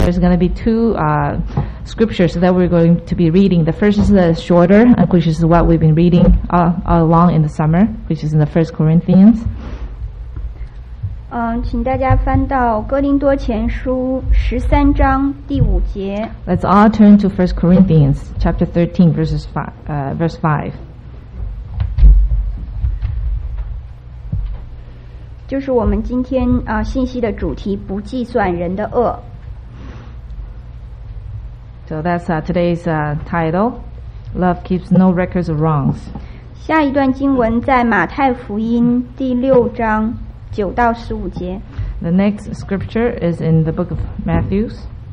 there's going to be two scriptures that we're going to be reading. The first is the shorter, which is what we've been reading all along in the summer, which is in the 1 Corinthians. 请大家翻到哥林多前书13章第5节。 Let's all turn to 1 Corinthians chapter 13, verse 5. 就是我们今天信息的主题，不计算人的恶。 So that's today's title. Love keeps no records of wrongs. 下一段经文在马太福音第6章9到15节。 The next scripture is in the book of Matthew,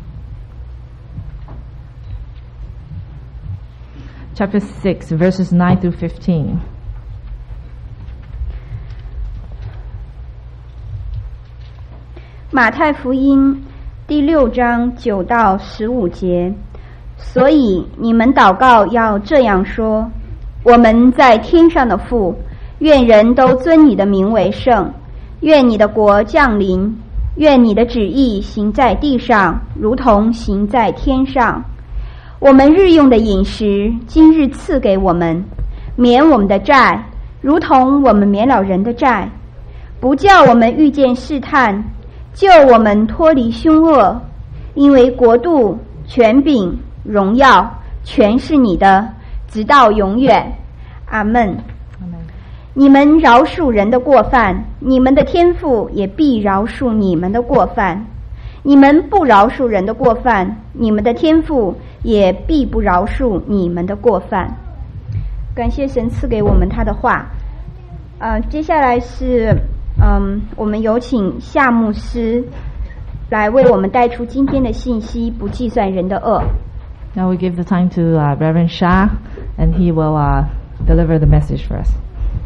chapter 6, verses 9 through 15. 马太福音第6章9到15节，所以你们祷告要这样说：我们在天上的父，愿人都尊你的名为圣，愿你的国降临，愿你的旨意行在地上，如同行在天上。我们日用的饮食，今日赐给我们，免我们的债，如同我们免了人的债，不叫我们遇见试探，救我们脱离凶恶，因为国度、权柄、荣耀全是你的，直到永远。阿们。你们饶恕人的过犯，你们的天父也必饶恕你们的过犯；你们不饶恕人的过犯，你们的天父也必不饶恕你们的过犯。感谢神赐给我们他的话。接下来是我们有请夏牧师来为我们带出今天的信息，不计算人的恶。 Now we give the time to Reverend Shah, and he will deliver the message for us.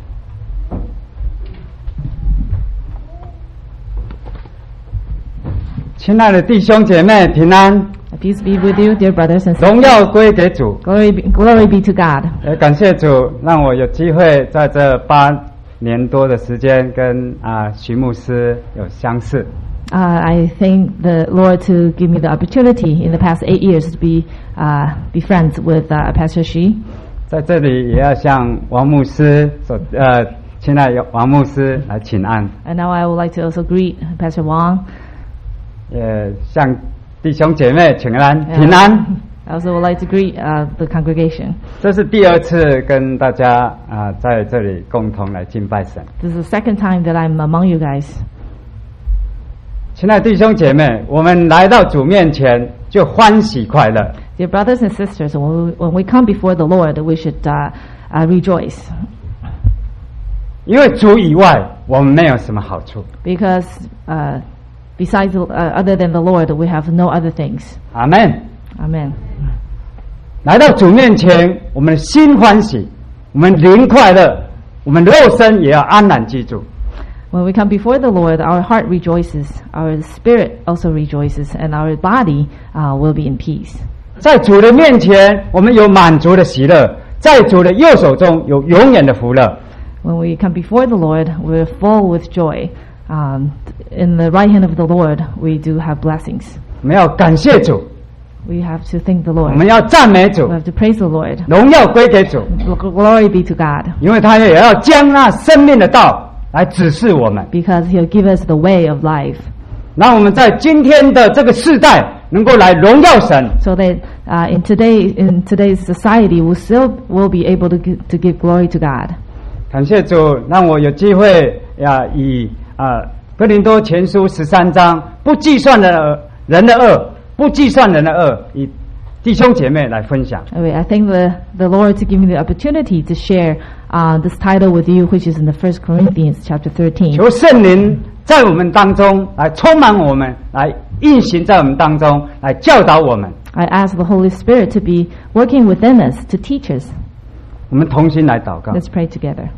亲爱的弟兄姐妹，平安。 Peace be with you, dear brothers and sisters. 荣耀归给主。 Glory be to God. 感谢主，让我有机会在这8年多的时间跟徐牧师有相识。 I thank the Lord to give me the opportunity in the past 8 years to be friends with Pastor Xu. 在这里也要向王牧师亲爱的王牧师来请安。 And now I would like to also greet Pastor Wang. 也向弟兄姐妹请安，平安。 I also would like to greet the congregation. 这是第2次跟大家在这里共同来敬拜神。 This is the second time that I'm among you guys. 亲爱的弟兄姐妹，我们来到主面前就欢喜快乐。 Dear brothers and sisters, when we come before the Lord, we should rejoice. 因为主以外，我们没有什么好处。 Because besides other than the Lord, we have no other things. Amen. Amen. 来到主面前，我们的心欢喜，我们灵快乐，我们肉身也要安然居住。 When we come before the Lord, our heart rejoices, our spirit also rejoices, and our body will be in peace. 在主的面前，我们有满足的喜乐，在主的右手中有永远的福乐。 When we come before the Lord, we're full with joy. In the right hand of the Lord, we do have blessings. 我们要感谢主。 We have to thank the Lord. 我们要赞美主。 We have to praise the Lord. 荣耀归给主。 Glory be to God. 因为他也要将那生命的道来指示我们。 Because He'll give us the way of life. 让我们在今天的这个世代能够来荣耀神。 So that in today's society, we still will be able to give glory to God. 感谢主，让我有机会以哥林多前书13章不计算人的恶，不计算人的恶，以弟兄姐妹来分享。 I thank the Lord to give me the opportunity to share this title with you, which is in the 1 Corinthians chapter 13. 求圣灵在我们当中来充满我们，来运行在我们当中，来教导我们。 I ask the Holy Spirit to be working within us, to teach us. 我们同心来祷告。 Let's pray together.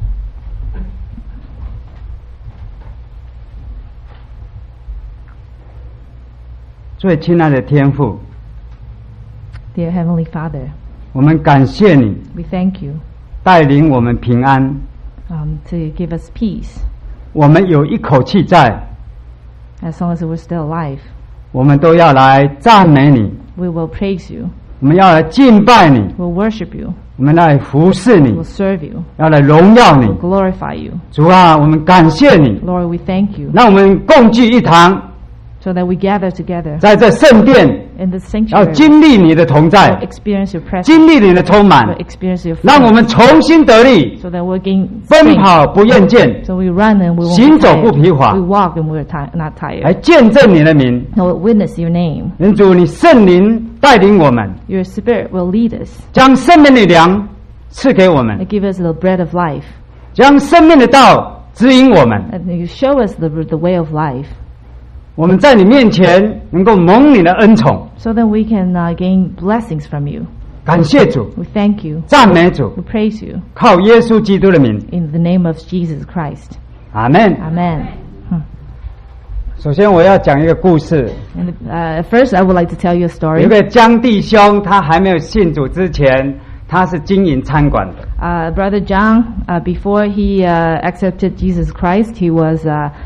最亲爱的天父 Dear Heavenly Father, 我们感谢你 we thank you 带领我们平安， to give us peace. 我们有一口气在， As long as we're still alive, 我们都要来赞美你， We will praise you. 我们要来敬拜你， We'll worship you. 我们来服侍你， We'll serve you. 要来荣耀你。 We'll glorify you. 主啊，我们感谢你， Lord, we thank you. 让我们共聚一堂， So that we gather together 在这圣殿， in this 要 sanctuary. 经历你的同在， Experience your presence. 经历你的充满 We'll，experience your 让我 freedom. 们重新得力， So that we'll gain 奔 strength. 跑不厌倦， So we run and we won't 行 be 走不 tired. 疲乏 We walk and we're not 来 tired. 见证你的名。 And we'll witness your name. 人主，你圣灵带领我们， Your spirit will lead us 将生命的粮赐给我们， and give us the bread of life. 将生命的道指引我们。 And you show us the way of life 我们在你面前能够蒙你的恩宠， so that we can gain blessings from you. 感谢主， We thank you. 赞美主， We praise you 靠耶稣基督的名， in the name of Jesus Christ. 阿门。 Amen. 首先我要讲一个故事， And first, I would like to tell you a 有 story. 一个江弟兄，他还没有信主之前，他是经营餐馆的。 Brother John, before he accepted Jesus Christ, he's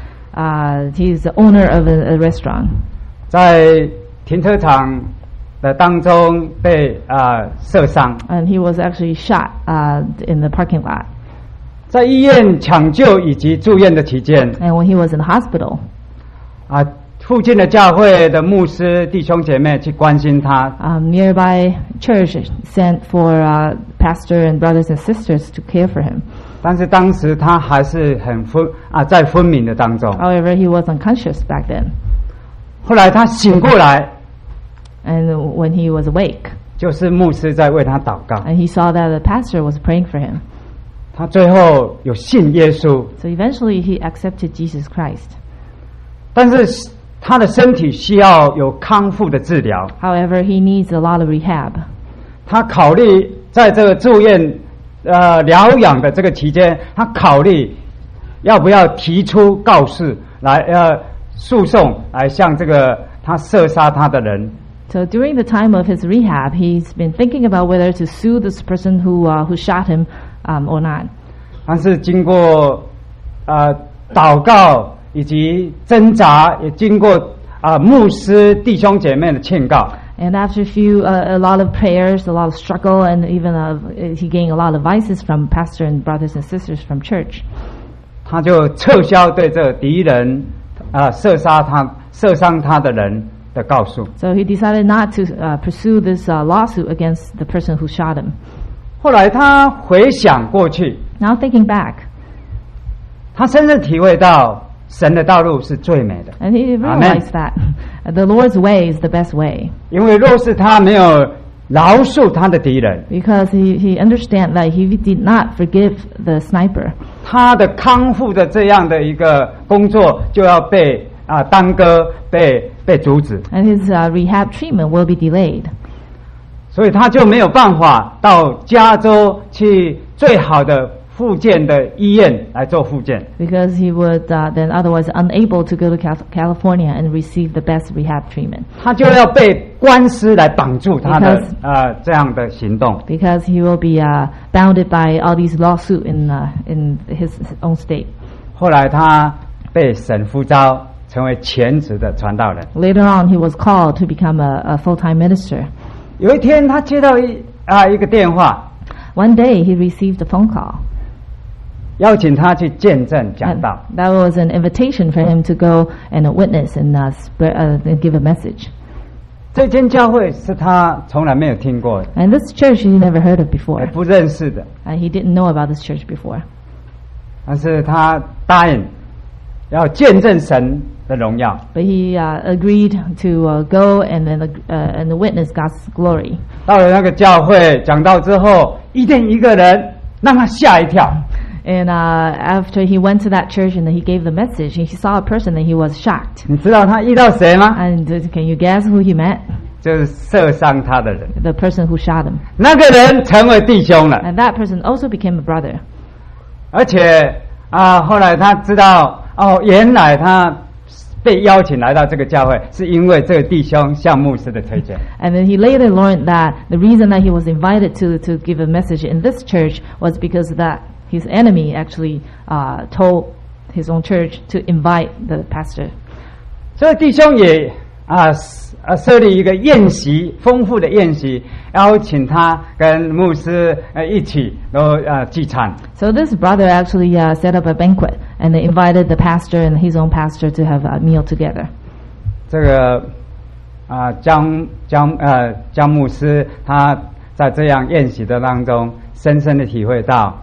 the owner of a restaurant. 在停车场的当中被射伤， And he was actually shot in the parking lot. 在医院抢救以及住院的期间， And when he was in the hospital, 附近的教会的牧师弟兄姐妹去关心他， nearby church sent for pastor and brothers and sisters to care for him. 但是当时他还是在昏迷的当中。 However, he was unconscious back then. 后来他醒过来， And when he was awake, 就是牧师在为他祷告。 and he saw that the pastor was praying for him. 他最后有信耶稣， So eventually he accepted Jesus Christ. 但是他的身体需要有康复的治疗。 However, he needs a lot of rehab. 他考虑在这个住院疗养的这个期间，他考虑要不要提出告示来诉讼，来向这个他射杀他的人。 So during the time of his rehab, he's been thinking about whether to sue this person who shot him or not. 但是经过祷告以及挣扎，也经过牧师弟兄姐妹的劝告， And after a lot of prayers, a lot of struggle, and even he gained a lot of advices from pastor and brothers and sisters from church. 他就撤销对这个敌人射伤他的人的告诉。 So he decided not to pursue this lawsuit against the person who shot him. 后来他回想过去， Now thinking back, 他深深体会到神的道路是最美的。 and he realized that the Lord's way is the best way. 因为若是他没有饶恕他的敌人， Because he understand that he did not forgive the sniper. 他的康复的这样的一个工作就要被耽搁，被阻止， And his rehab treatment will be delayed. 所以他就没有办法到加州去最好的复健的医院来做复健。 Because he would then otherwise unable to go to California and receive the best rehab treatment. 他就要被官司来绑住他的 Because 这样的行动。 Because he will be bounded by all these lawsuits in his own state. 后来他被神呼召成为全职的传道人。 Later on, he was called to become a full-time minister. 有一天，他接到一个电话， One day, he received a phone call. 邀请他去见证讲 And 道。 that was an invitation for him to go and witness and give a message. 这间教会是他从来没有听过的， And this church he never heard of 也 before. 不认识的， He didn't know about this church before. 但是他答应要见证神的荣耀。 But he agreed to go and witness God's glory. 到了那个教会讲道之后，一定一个人让他吓一跳。 And after he went to that church and he gave the message, he saw a person and he was shocked. 你知道他遇到谁吗？ And can you guess who he met? 就是射伤他的人。 The person who shot him. 那个人成为弟兄了， And that person also became a brother. 而且后来他知道原来他被邀请来到这个教会，是因为这个弟兄向牧师的推荐。 And then he later learned that the reason that he was invited to give a message in this church was because that his enemy actually told his own church to invite the pastor. 所以弟兄也设立一个宴席，丰富的宴席，邀请他跟牧师一起都聚餐。 So this brother actually set up a banquet, and they invited the pastor and his own pastor to have a meal together. 这个江牧师他在这样宴席的当中，深深的体会到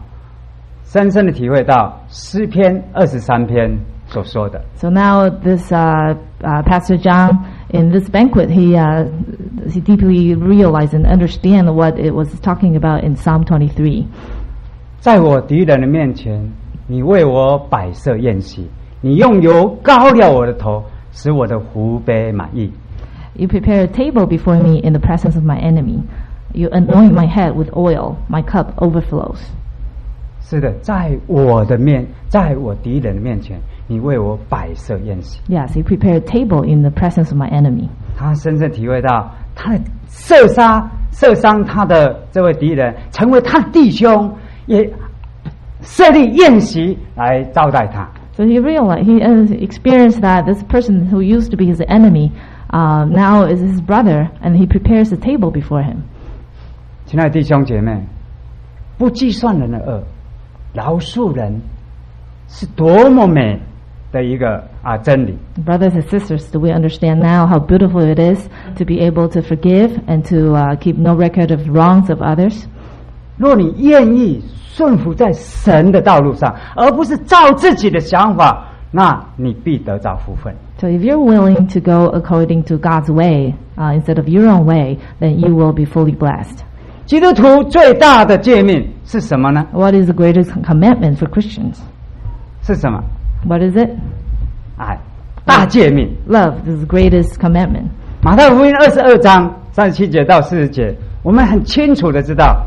诗篇23篇所说的。 So now this Pastor John in this banquet, he deeply realized and understand what it was talking about in Psalm 23. 在我敌人的面前，你为我摆设宴席，你用油膏了我的头，使我的湖杯满溢。 You prepare a table before me in the presence of my enemy. You anoint my head with oil. My cup overflows. 是的，在我敌人的面前，你为我摆设宴席。 Yes, you prepare a table in the presence of my enemy. 他深深体会到，他的射伤他的这位敌人，成为他的弟兄，也设立宴席来招待他。 So he realized, he experienced that this person who used to be his enemy now is his brother, and he prepares a table before him. 亲爱的弟兄姐妹，不计算人的恶，饶恕人，是多么美的一个真理。 Brothers and sisters, do we understand now how beautiful it is to be able to forgive and to keep no record of wrongs of others? 若你愿意顺服在神的道路上，而不是照自己的想法，那你必得着福分。 So if you're willing to go according to God's way instead of your own way, then you will be fully blessed. 基督徒最大的诫命是什么呢？ What is the greatest commandment for Christians? 是什么？ What is it? 爱，大诫命。 Love is the greatest commandment. 马太福音22章37节到40节，我们很清楚的知道。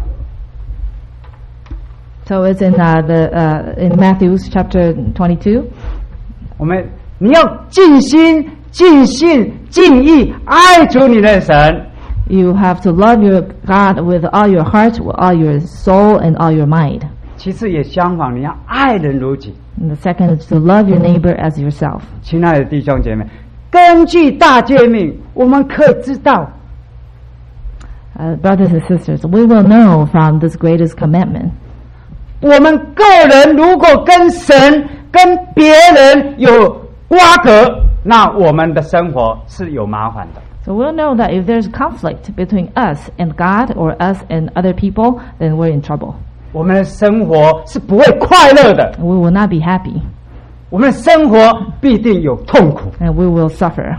So it's in in Matthew chapter 22. 你要尽心、尽性、尽意爱主你的神。 You have to love your God with all your heart, with all your soul, and all your mind. 其次也相反，你要爱人如己。 And the second is to love your neighbor as yourself. 亲爱的弟兄姐妹，根据大诫命，我们可以知道。 Brothers and sisters, we will know from this greatest commandment. 我们个人如果跟神、跟别人有瓜葛，那我们的生活是有麻烦的。 So we'll know that if there's conflict between us and God or us and other people, then we're in trouble. 我们的生活是不会快乐的。 We will not be happy. 我们的生活必定有痛苦。 And we will suffer.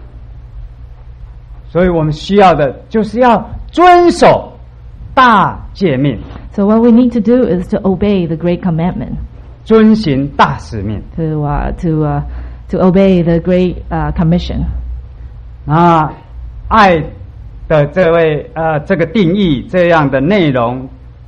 所以我们需要的就是要遵守大诫命。 So what we need to do is to obey the great commandment. 遵行大使命。 To obey the great commission. 爱的这个定义，这样的内容，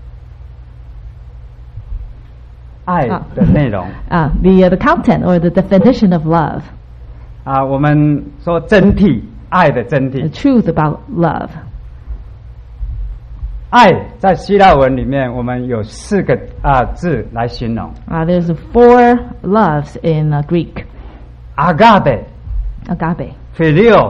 爱的内容。 The content or the definition of love. 我们说真谛，爱的真谛。 The truth about love. 爱在希腊文里面，我们有4个字来形容。 There's 4 loves in Greek. Agape. Phileo.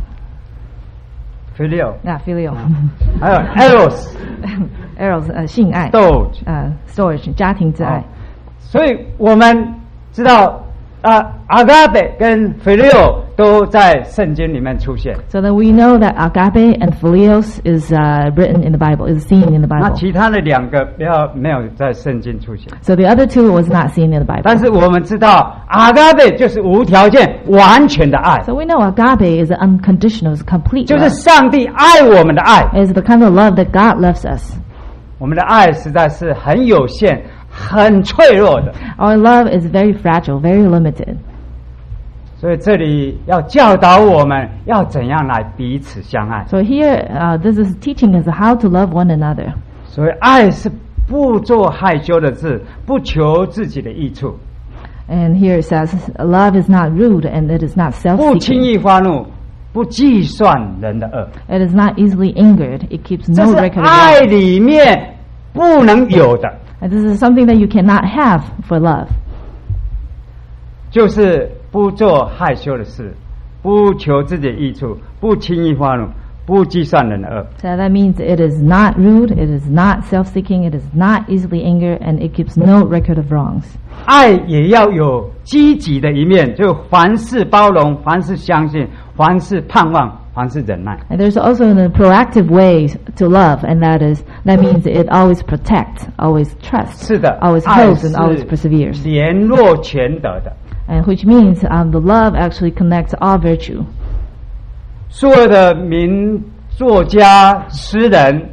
Phileo. 还有 eros. Eros 性爱。Storge 家庭之爱。 所以我们知道agape 跟 phileo 都在圣经里面出现。 So that we know that agape and philios is written in the Bible, is seen in the Bible. 那其他的2个没有在圣经出现。 So the other 2 was not seen in the Bible. 但是我们知道 agape 就是无条件、完全的爱。 So we know agape is unconditional, is complete. 就是上帝爱我们的爱。 Is the kind of love that God loves us. 我们的爱实在是很有限、很脆弱的。 Our love is very fragile, very limited. 所以这里要教导我们要怎样来彼此相爱。 So here, this is teaching us how to love one another. 所以爱是不做害羞的事，不求自己的益处。 And here it says, love is not rude and it is not 不轻 self-seeking. 易发怒，不计算人的恶。 It is not easily angered. It keeps 这 no 是 record of 爱 wrong. 里面不能有的。 And this is something that you cannot have for love. 就是不做害羞的事， 不求自己益处，不轻易发怒，不计算人的恶。 So that means it is not rude, it is not self-seeking, it is not easily angered, and it keeps no record of wrongs. 爱也要有积极的一面，就凡事包容，凡事相信，凡事盼望，凡事忍耐。 And there's also a proactive way to love, and that means it always protects, always trusts, 是的， always 爱 hopes, and always 是 perseveres. 联络全德的。 And which means the love actually connects all virtue. 所有的名作家、诗人，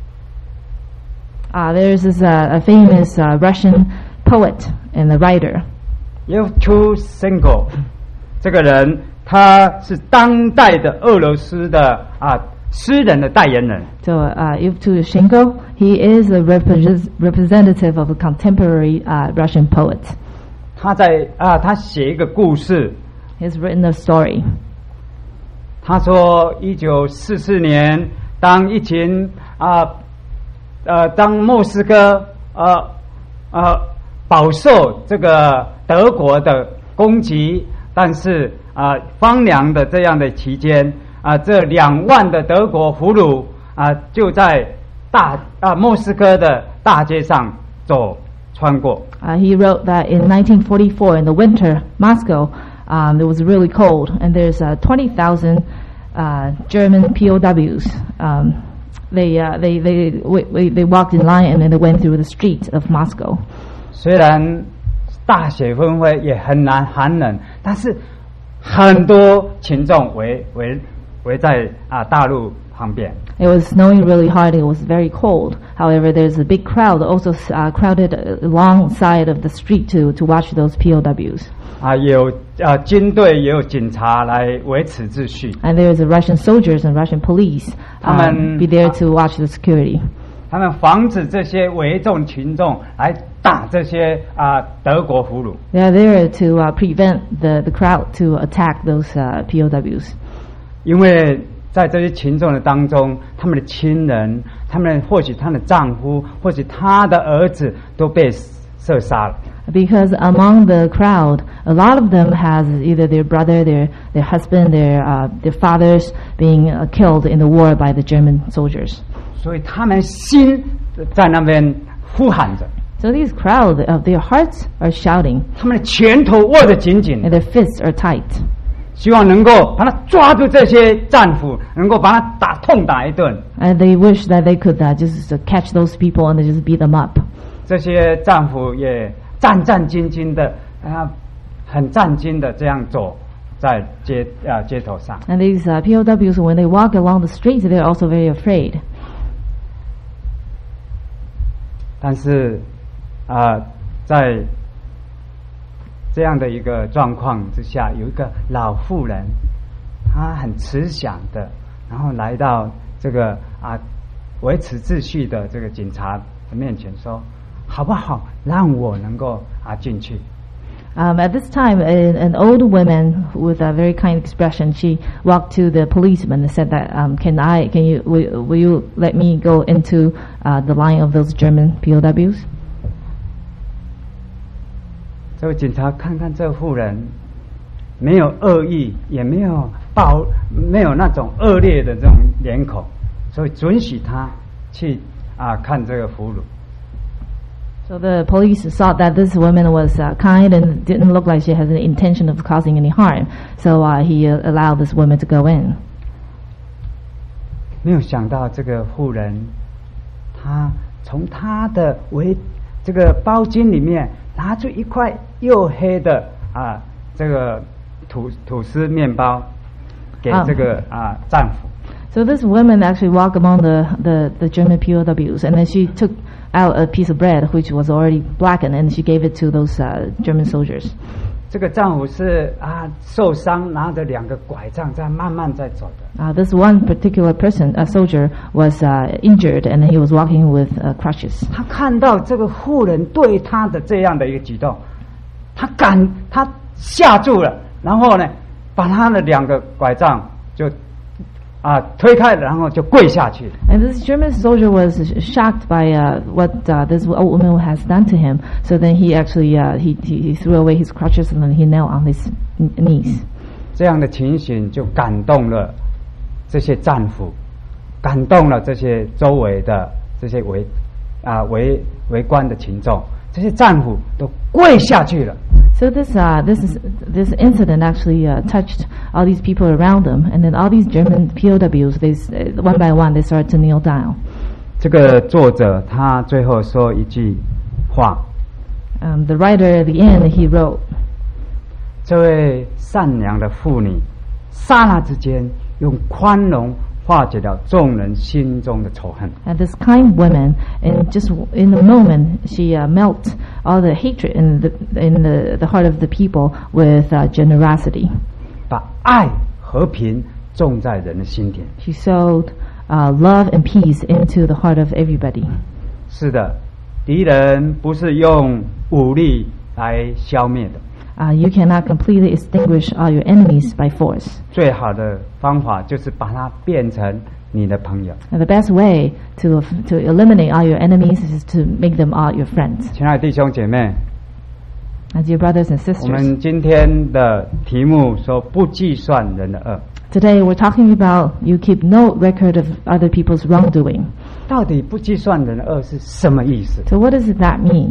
There's this a famous Russian poet and a writer. Yevtushenko 这个人，他是当代的俄罗斯的诗人的代言人。 So Yevtushenko, he is a representative of a contemporary Russian poet. 他写一个故事， He's written a story. 他说，1944年，当一群当莫斯科饱受这个德国的攻击，但是荒凉的这样的期间，这2万的德国俘虏就在莫斯科的大街上穿过。 He wrote that in 1944, in the winter, Moscow, it was really cold, and there's 20,000 German POWs. They walked in line and then they went through the streets of Moscow. 虽然大雪纷飞，也很难寒冷，但是很多群众围在大路旁边。 It was snowing really hard. It was very cold. However, there's a big crowd also crowded alongside of the street to watch those POWs. 有军队也有警察来维持秩序。 And there's Russian soldiers and Russian police be there to watch the security. 他们防止这些围众群众来打这些德国俘虏。 They are there to prevent the crowd to attack those POWs. 因为在这些群众的当中，他们的亲人，或许他的丈夫，或许他的儿子都被射杀了。 Because among the crowd, a lot of them has either their brother, their husband, their fathers being killed in the war by the German soldiers. 所以他们心在那边呼喊着。 So these crowd, their hearts are shouting, 他们的拳头握得紧紧 and their fists are tight. 希望能够把他抓住这些战俘，能够把他痛打一顿。 And they wish that they could just catch those people and just beat them up. 这些战俘也战战兢兢的，很战兢的这样走在街头上。 And these POWs, when they walk along the streets, they're also very afraid. 但是在这样的一个状况之下，有一个老妇人，她很慈祥的，然后来到这个维持秩序的这个警察的面前说：“好不好，让我能够进去。” At this time, an old woman with a very kind expression, she walked to the policeman and said that, will you let me go into the line of those German POWs? 这位警察看看这妇人，没有恶意，也没有那种恶劣的这种脸孔，所以准许他去看这个俘虏。 So the police saw that this woman was kind and didn't look like she has an intention of causing any harm. So he allowed this woman to go in. 没有想到这个妇人，她从她的这个包巾里面拿出一块又黑的这个吐司面包给这个战俘。 So this woman actually walked among the German POWs, and then she took out a piece of bread which was already blackened, and she gave it to those German soldiers. 这个战俘是受伤，拿着2个拐杖在慢慢在走的。 This one particular person, a soldier, was injured, and he was walking with crutches. 他看到这个妇人对他的这样的一个举动，他吓住了，然后呢，把他的2个拐杖就推开，然后就跪下去。 And this German soldier was shocked by what this old woman has done to him. So then he actually he threw away his crutches and then he knelt on his knees. 这样的情形就感动了这些战俘，感动了这些周围的这些围观的群众，这些战俘都跪下去了。 So this incident actually touched all these people around them, and then all these German POWs, one by one, they started to kneel down. 这个作者他最后说一句话。 The writer at the end he wrote. 这位善良的妇女，刹那之间用宽容化解了众人心中的仇恨。 And this kind woman, just in a moment, she melts all the hatred in the heart of the people with generosity. 把爱和平种在人的心田。 She sowed love and peace into the heart of everybody. 是的，敌人不是用武力来消灭的。 You cannot completely extinguish all your enemies by force. 最好的方法就是把它变成你的朋友。 And the best way to eliminate all your enemies is to make them all your friends. 亲爱的弟兄姐妹， Dear brothers and 我 sisters, 们今天的题目说不计算人的恶， today we're talking about you keep no record of other people's wrongdoing. 到底不计算人的恶是什么意思？ So what does that mean?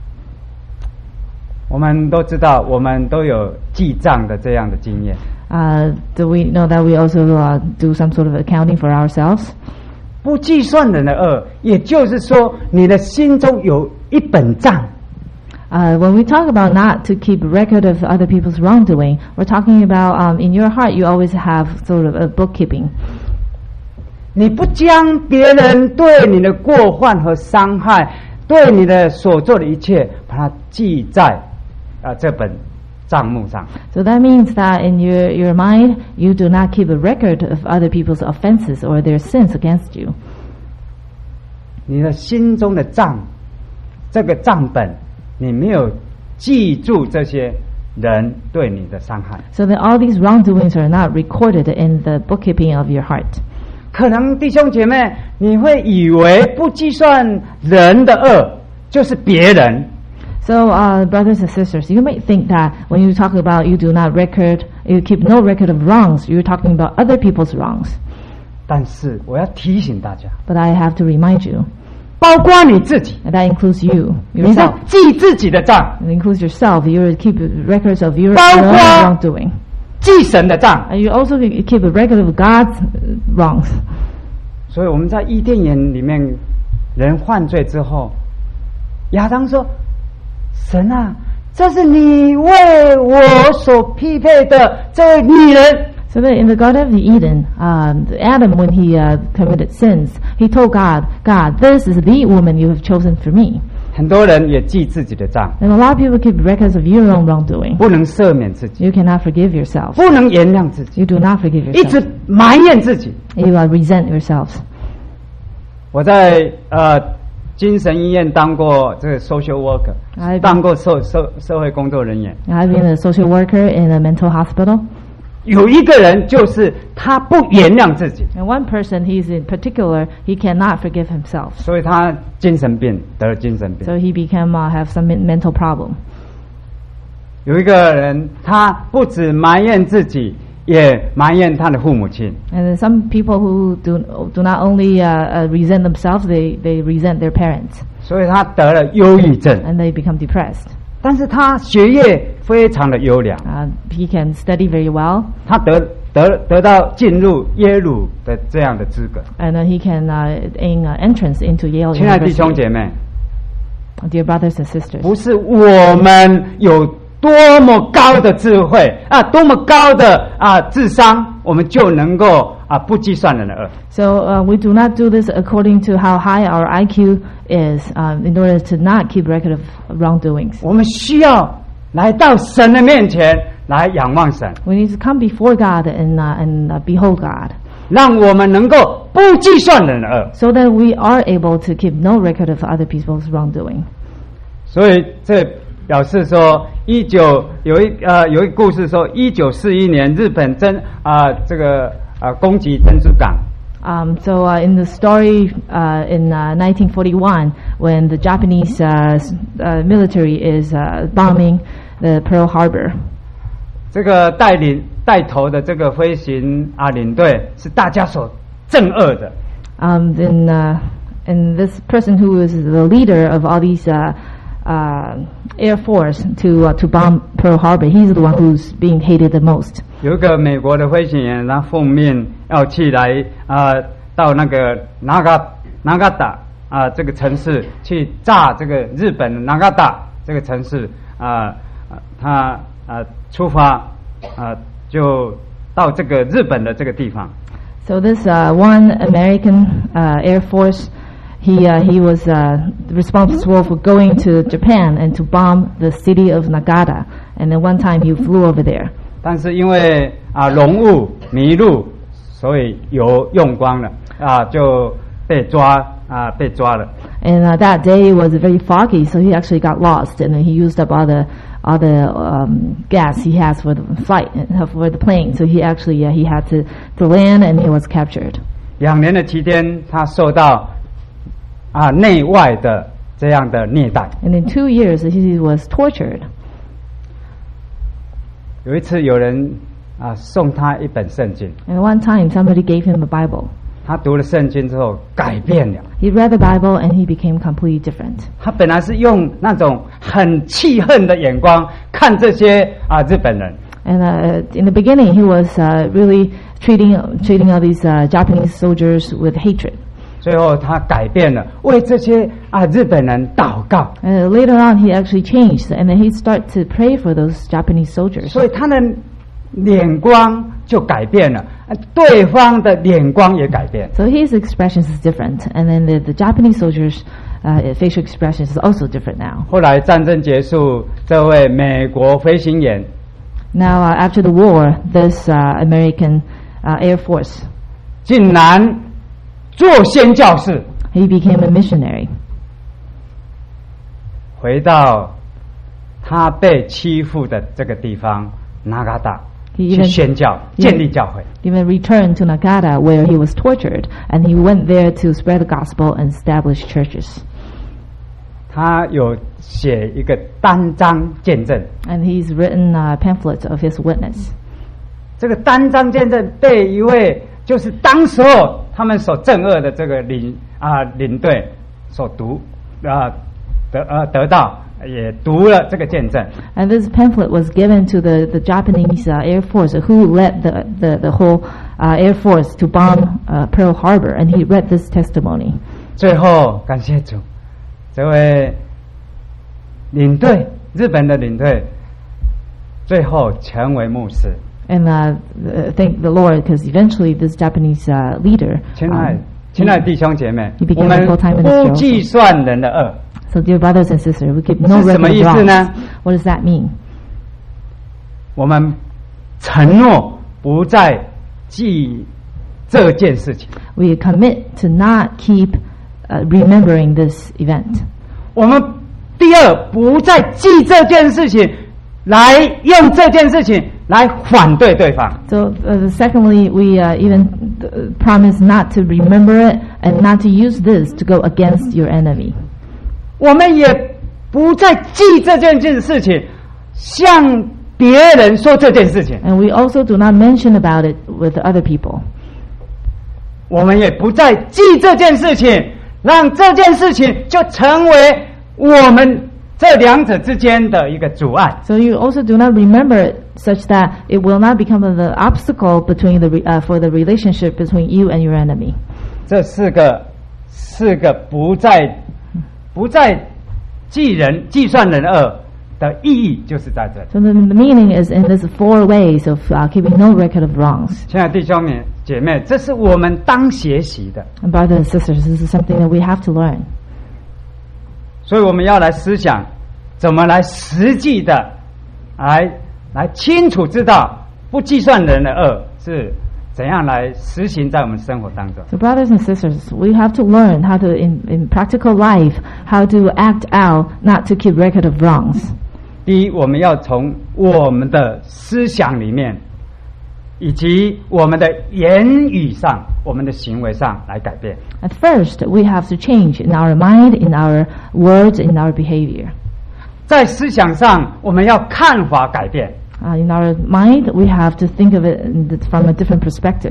我们都知道，我们都有记账的这样的经验。 Do we know that we also do some sort of accounting for ourselves? 不计算人的恶，也就是说，你的心中有一本账。 When we talk about not to keep record of other people's wrongdoing, we're talking about in your heart you always have sort of a bookkeeping. 你不将别人对你的过患和伤害，对你的所做的一切，把它记在这本账目上。 So that means that in your mind you do not keep a record of other people's offenses or their sins against you. 你的心中的账，这个账本，你没有记住这些人对你的伤害。 So that all these wrongdoings are not recorded in the bookkeeping of your heart. 可能弟兄姐妹，你会以为不计算人的恶就是别人。 So, brothers and sisters, you might think that when you talk about you keep no record of wrongs, you're talking about other people's wrongs. 但是我要提醒大家， But I have to remind you, 包括你自己， and that includes you, 你在 yourself. 记自己的账， It includes yourself. You keep records of your 包括 own wrongdoing. 记神的账。 And you also keep a record of God's wrongs. 所以我们在伊甸园里面，人犯罪之后，亚当说：“神啊，这是你为我所匹配的这位女人。” So that in the Garden of Eden, Adam, when he committed sins, he told God, this is the woman you have chosen for me. 很多人也记自己的账， And a lot of people keep records of your own wrongdoing. 不能赦免自己， You cannot forgive yourself. 不能原谅自己， You do not forgive 一直 yourself. 埋怨自己。 You resent yourselves. 我在精神医院当过这个 social worker， 当过社会工作人员。 I've been a social worker in a mental hospital. 有一个人就是他不原谅自己， And one person, he's in particular, he cannot forgive himself. 所以他精神病得了精神病。 So he became have some mental problem. 有一个人，他不止埋怨自己，也埋怨他的父母亲。 And then some people who do not only resent themselves, they resent their parents. 所以他得了忧郁症， And they become depressed. 但是他学业非常的优良， He can study very well. 他得到进入耶鲁的这样的资格。 And he can gain entrance into Yale 亲爱的弟兄 University. 姐妹， Dear brothers and sisters, 不是我们有多么高的智慧多么高的智商，我们就能够不计算人的恶。 so we do not do this according to how high our IQ is in order to not keep record of wrongdoings. 我们需要来到神的面前来仰望神， We need to come before God and behold God, 让我们能够不计算人的恶。 so that we are able to keep no record of other people's wrongdoing. 所以这表示说，有一故事说，1941年日本攻击珍珠港。 So in the story in 1941, when the Japanese military is bombing the Pearl Harbor, 这个带领带头的这个飞行领队是大家所憎恶的。 And this person who is the leader of all these Air Force to bomb Pearl Harbor, he's the one who's being hated the most. 有一个美国的飞行员，他奉命要去来到那个那嘎达这个城市去炸这个日本那嘎达这个城市他出发就到这个日本的这个地方。 So this one American Air Force, he was responsible for going to Japan and to bomb the city of Nagata. And then one time he flew over there. 但是因为浓雾迷路，所以油用光了就被抓了。 And that day was very foggy, so he actually got lost, and then he used up all the gas he has for the flight for the plane. So he actually he had to land, and he was captured. 2年的期间，他受到内外的这样的虐待。 And in 2 years, he was tortured. 有一次，有人送他一本圣经。 And one time, somebody gave him a Bible. 他读了圣经之后改变了。 He read the Bible and he became completely different. 他本来是用那种很气恨的眼光看这些日本人。 And in the beginning, he was really treating all these Japanese soldiers with hatred. 最后他改变了，为这些日本人祷告。 Later on, he actually changed, and then he started to pray for those Japanese soldiers. 所以他的脸光就改变了，对方的脸光也改变。 So his expressions is different, and then the Japanese soldiers' facial expressions is also different now. 后来战争结束，这位美国飞行员 Now after the war, this American Air Force 竟然做宣教士， he became a missionary. 回到他被欺负的这个地方那嘎达。去宣教，建立教会。 Even returned to Nagata, where he was tortured, and he went there to spread the gospel and establish churches. 他有写一个单章见证。 And he's written pamphlets of his witness. 这个单章见证被一位就是当时候他们所憎恶的这个领队所读得到。也读了这个见证。 And this pamphlet was given to the Japanese Air Force who led the whole Air Force to bomb Pearl Harbor, and he read this testimony. 最後感謝主，這位領隊，日本的領隊，最後成為牧師。 And thank the Lord, because eventually this Japanese leader. 親愛弟兄姐妹， 我們不計算人的惡。 So, dear brothers and sisters, we keep no record of wrongs. What does that mean? 我们承诺不再记这件事情。 We commit to not keep remembering this event. 我们第二不再记这件事情，来用这件事情来反对对方。 So, secondly, we even promise not to remember it and not to use this to go against your enemy. 我们也不再记这件事情，向别人说这件事情。 And we also do not mention about it with other people. 我们也不再记这件事情，让这件事情就成为我们这两者之间的一个阻碍。 So you also do not remember it such that it will not become the obstacle between for the relationship between you and your enemy. 这四个不再计算人恶的意义就是在这里。 So the meaning is in this 4 ways of keeping no record of wrongs. 亲爱的弟兄姐妹，这是我们当学习的。 And brothers and sisters, this is something that we have to learn. 所以我们要来思想，怎么来实际的来清楚知道不计算人的恶是怎样来实行在我们生活当中。 So brothers and sisters, we have to learn how to, in practical life, how to act out, not to keep record of wrongs. 第一，我们要从我们的思想里面，以及我们的言语上、我们的行为上来改变。 At first, we have to change in our mind, in our words, in our behavior. 在思想上，我们要看法改变。 In our mind, we have to think of it from a different perspective.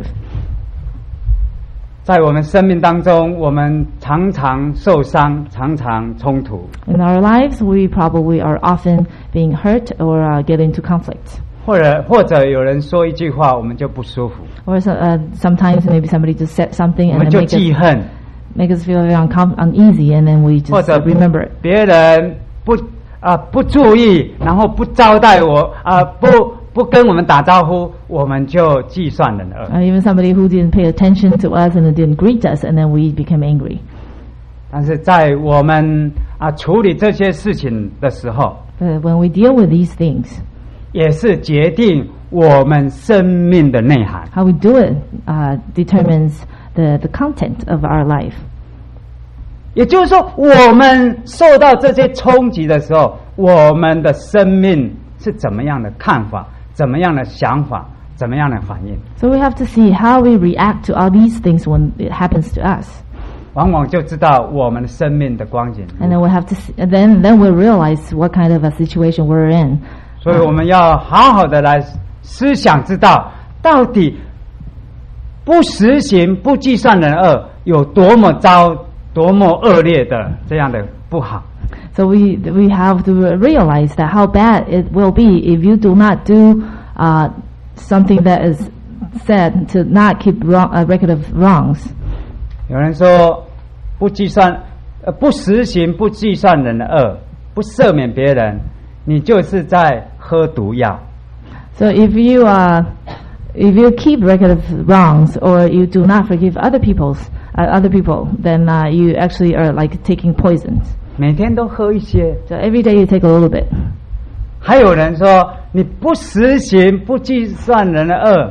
在我们生命当中，我们常常受伤，常常冲突。 In our lives, we probably are often being hurt or get into conflict. 或者有人说一句话，我们就不舒服。 Or sometimes maybe somebody just said something 我 and 们 then 就记恨。 make us feel very uneasy, and then we 或 just 者 remember it. 别人不注意，然后不招待我不跟我们打招呼，我们就计算人恶。 Even somebody who didn't pay attention to us and didn't greet us, and then we became angry. 但是在我们处理这些事情的时候， But when we deal with these things, 也是决定我们生命的内涵。 how we do it determines the content of our life. 也就是说，我们受到这些冲击的时候，我们的生命是怎么样的看法，怎么样的想法，怎么样的反应。 So we have to see how we react to all these things when it happens to us. 往往就知道我们的生命的光景。 And then we have to see, then we'll realize what kind of a situation we're in. 所以我们要好好的来思想，知道到底不实行、不计算人恶有多么糟、多么恶劣的这样的不好。 So we have to realize that how bad it will be if you do not do something that is said to not keep a record of wrongs. 有人说不实行、不计算人的恶，不赦免别人，你就是在喝毒药。 So if you keep record of wrongs or you do not forgive other people, then you actually are like taking poisons. 每天都喝一些。 So every day you take a little bit. 还有人说你不实行、不计算人的恶，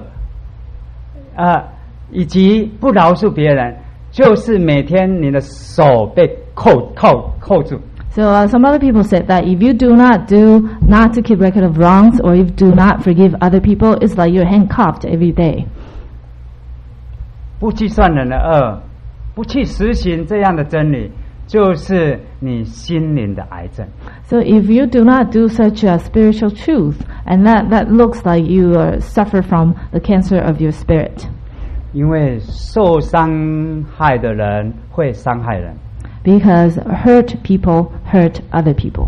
以及不饶恕别人，就是每天你的手被扣住。 So some other people said that if you do not to keep record of wrongs or if you do not forgive other people, it's like you're handcuffed every day. 不计算人的恶，不去实行这样的真理，就是你心灵的癌症。 So if you do not do such a spiritual truth, and that looks like you suffer from the cancer of your spirit. 因为受伤害的人会伤害人。 Because hurt people hurt other people.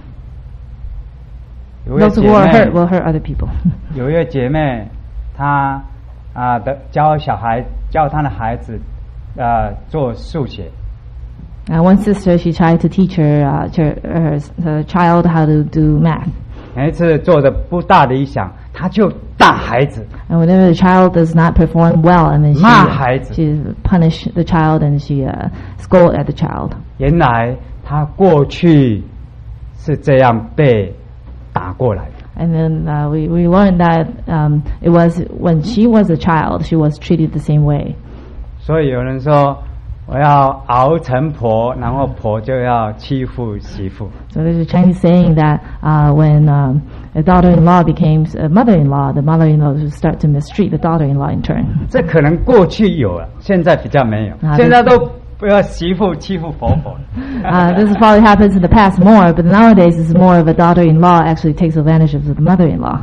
有位 Those 姐 who are 妹 hurt will hurt other people. 有一位姐妹，她教她的孩子做数学。 One sister, she tried to teach her child how to do math. 每一次做的不大理想，她就打孩子。 And whenever the child does not perform well, and then 骂孩子。 she punish the child and she scold at the child. 原来她过去是这样被打过来的。 And then we learned that it was when she was a child, she was treated the same way. 所以有人说，我要熬成婆，然后婆就要欺负媳妇。 So there's a Chinese saying that when a daughter-in-law becomes a mother-in-law, the mother-in-law will start to mistreat the daughter-in-law in turn. 这可能过去有了，现在比较没有。 啊现在都不要媳妇欺负婆婆。 This probably happens in the past more, but nowadays it's more of a daughter-in-law actually takes advantage of the mother-in-law.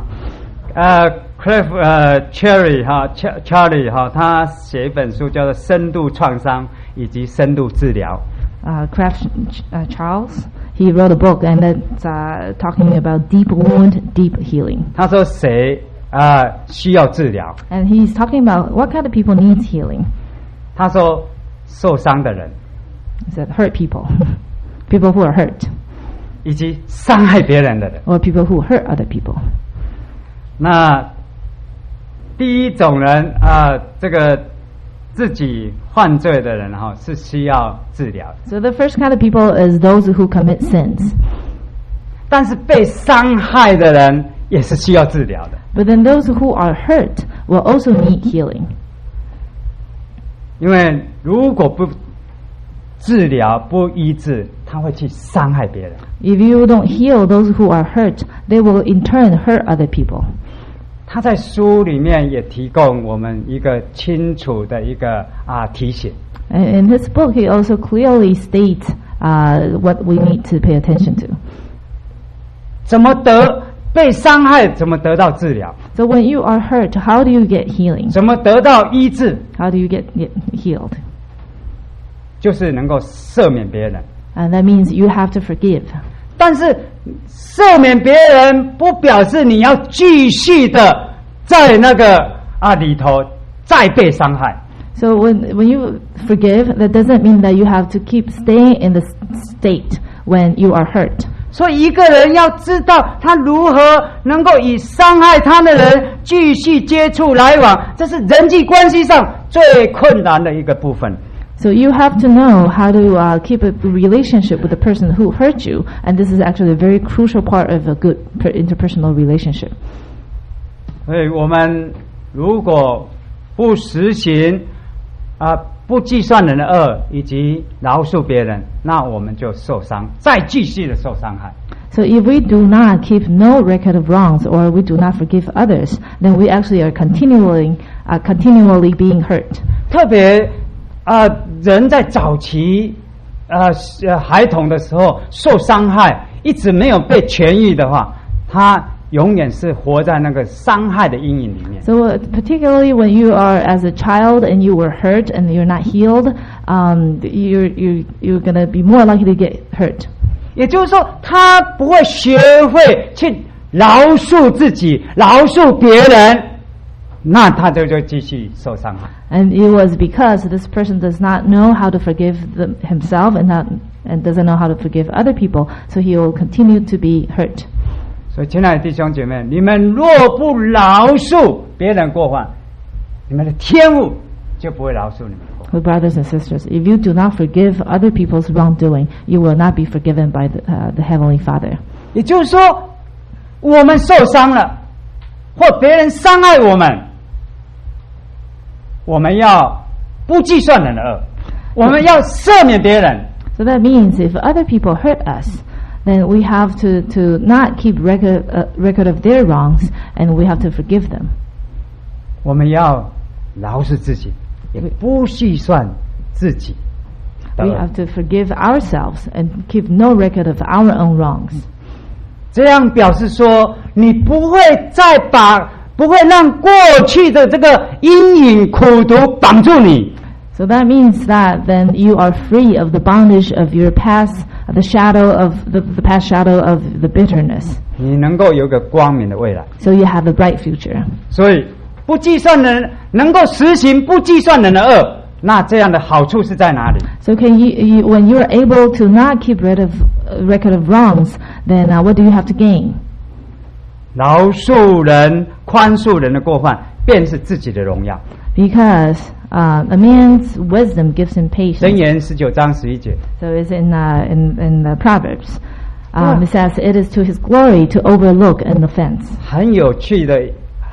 Cherry Charlie 他写一本书叫做《深度创伤以及深度治疗》。 Charles, he wrote a book and that's talking about deep wound, deep healing. 他说谁需要治疗？ And he's talking about what kind of people needs healing. 他说受伤的人， He said hurt people, people who are hurt, 以及伤害别人的人。 or people who hurt other people. 那第一种人这个自己犯罪的人是需要治疗的。 So the first kind of people is those who commit sins. 但是被伤害的人也是需要治疗的。 But then those who are hurt will also need healing. 因为如果不治疗、不医治，他会去伤害别人。 If you don't heal those who are hurt, they will in turn hurt other people. 他在书里面也提供我们一个清楚的一个提醒。 In his book, he also clearly states what we need to pay attention to. 怎么得被伤害怎么得到治疗？ So when you are hurt, how do you get healing? 怎么得到医治？ How do you get healed? 就是能够赦免别人。 And that means you have to forgive. 但是赦免别人不表示你要继续的在那个里头再被伤害。 So when you forgive, that doesn't mean that you have to keep staying in the state when you are hurt. 所以一个人要知道他如何能够与伤害他的人继续接触来往，这是人际关系上最困难的一个部分。 So you have to know how to keep a relationship with the person who hurt you, and this is actually a very crucial part of a good interpersonal relationship. 所以我们如果不实行不计算人的恶以及饶恕别人，那我们就受伤，再继续的受伤害。 So if we do not keep no record of wrongs, or we do not forgive others, then we actually are continually being hurt. 特别人在早期孩童的时候受伤害，一直没有被痊愈的话，他永远是活在那个伤害的阴影里面。 So particularly when you are as a child and you were hurt and you're not healed, you're gonna be more likely to get hurt. 也就是说，他不会学会去饶恕自己、饶恕别人，那他就继续受伤害。 And it was because this person does not know how to forgive himself and doesn't know how to forgive other people, so he will continue to be hurt. 所以，亲爱的弟兄姐妹，你们若不饶恕别人过犯，你们的天父就不会饶恕你们的过犯。 With brothers and sisters, if you do not forgive other people's wrongdoing, you will not be forgiven by the Heavenly Father. 也就是说，我们受伤了，或别人伤害我们，我们要不计算人的恶，我们要赦免别人。 So that means if other people hurt us, then we have to not keep record of their wrongs, and we have to forgive them. 我们要饶恕自己，也不计算自己的 We 恶。 have to forgive ourselves and keep no record of our own wrongs. 这样表示说，你不会让过去的这个阴影苦毒绑住你。 So that means that then you are free of the bondage of your past, of the shadow of the past shadow of the bitterness. 你能够有一个光明的未来。 So you have a bright future. 所以不计算人能够实行不计算人的恶，那这样的好处是在哪里？ So can you when you are able to not keep record of wrongs, then what do you have to gain? 饶恕人、宽恕人的过犯，便是自己的荣耀。 Because a man's wisdom gives him patience. 箴言19章11节。 So it's in the Proverbs. It says, "It is to his glory to overlook an offense." 很有趣的、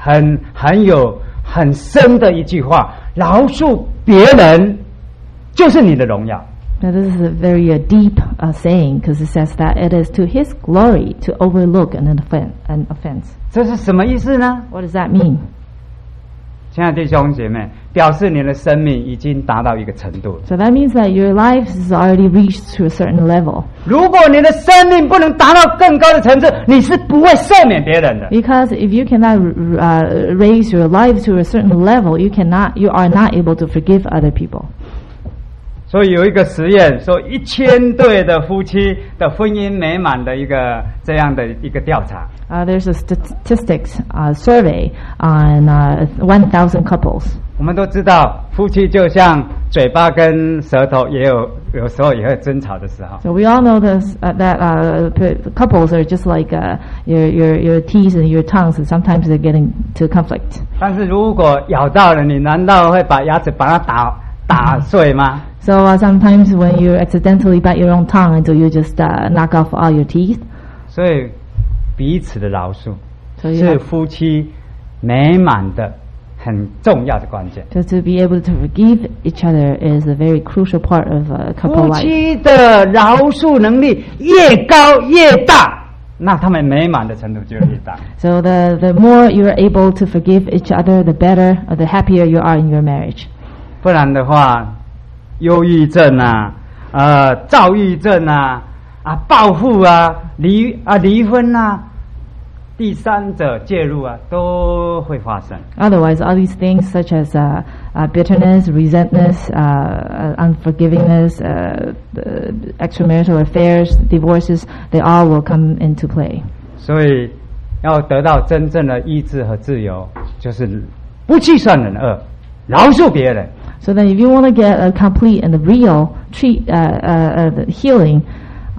很深的一句话：饶恕别人就是你的荣耀。 Now this is a very deep saying, because it says that it is to his glory to overlook an offense. 这是什么意思呢？ What does that mean? 亲爱的弟兄姐妹，表示你的生命已经达到一个程度。 So that means that your life has already reached to a certain level. 如果你的生命不能达到更高的层次，你是不会赦免别人的。 Because if you cannot raise your life to a certain level, you are not able to forgive other people. 所以有一个实验，说1000对的夫妻的婚姻美满的一个这样的一个调查。 There's a statistics survey on 1,000 couples. 我们都知道，夫妻就像嘴巴跟舌头，有时候也会争吵的时候。 So we all know this, that couples are just like your teeth and your tongues, and sometimes they're getting to conflict. 但是如果咬到了，你难道会把牙齿把它打碎吗？ So sometimes when you accidentally bite your own tongue until you just knock off all your teeth. 所以彼此的饶恕 So you 是 have, 夫妻美满的很重要的关键。 just to be able to forgive each other is a very crucial part of a couple 夫 life. 妻的饶恕能力越高越大，那他们美满的程度就越大。 So the more you are able to forgive each other, the better, or the happier you are in your marriage. 不然的话，忧郁症啊，躁郁症啊，报复啊，离婚啊， 第三者介入啊，都会发生。 Otherwise, all these things such as bitterness, resentment, unforgivingness, extramarital affairs, divorces, they all will come into play. 所以要得到真正的医治和自由，就是不计算人的恶，饶恕别人。 So that if you want to get a complete and a real healing,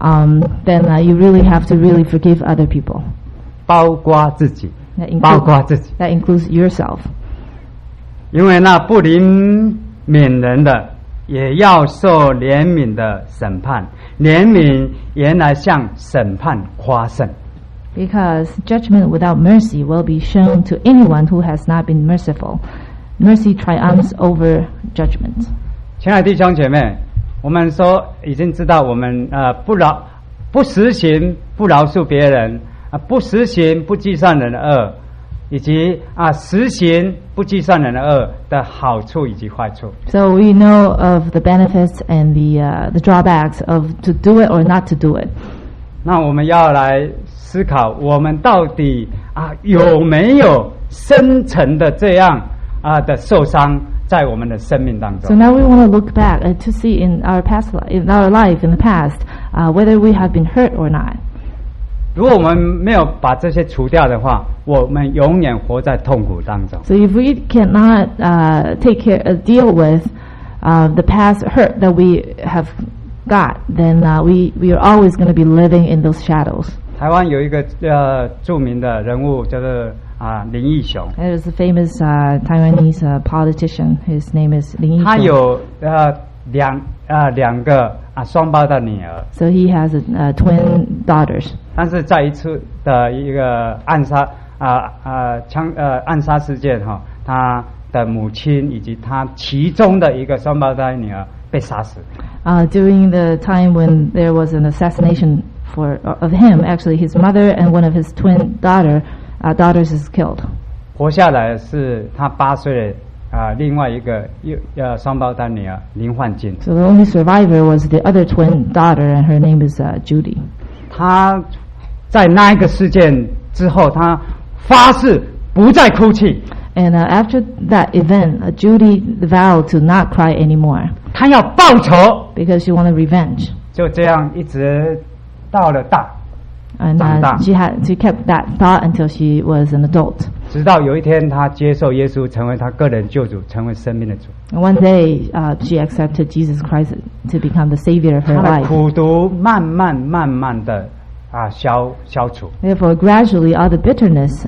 then you really have to really forgive other people. 包括自己， That 包括自己， includes yourself. 因为那不怜悯人的，也要受怜悯的审判。怜悯原来向审判夸胜。 Because judgment without mercy will be shown to anyone who has not been merciful. Mercy triumphs over judgment. 亲爱的弟兄姐妹，我们说已经知道，我们不实行不饶恕别人不实行不计算人的恶，以及实行不计算人的恶的好处以及坏处。 So we know of the benefits and the drawbacks of to do it or not to do it. 那我们要来思考，我们到底有没有深层的这样的受伤在我们的生命当 So 中？ now we want to look back to see in our life in the past whether we have been hurt or not. 如果我们没有把这些除掉的话，我们永远活在痛苦当中。 So if we cannot deal with the past hurt that we have got, then we are always going to be living in those shadows. 台湾有一个著名的人物叫做林义雄， There is a famous Taiwanese politician. His name is Lin 他 Yizhong. 有两个双胞的女儿， So he has twin daughters. 但是在一次的一个暗杀暗杀事件他的母亲以及他其中的一个双胞胎女儿被杀死。 During the time when there was an assassination of him, actually his mother and one of his twin daughters is killed. 活下来的是他8岁的另外一个双胞胎女儿林焕金。 So the only survivor was the other twin daughter, and her name is Judy. 他在那一个事件之后，他发誓不再哭泣。 And after that event, Judy vowed to not cry anymore 他要报仇， because she wanted revenge. 就这样一直到了大， And 长大。 she kept that thought until she was an adult. 直到有一天他接受耶稣，成为他个人救主，成为生命的主。 And one day, she accepted Jesus Christ to become the savior of her 他的 life. 苦毒慢慢的消除， Therefore, gradually, all the bitterness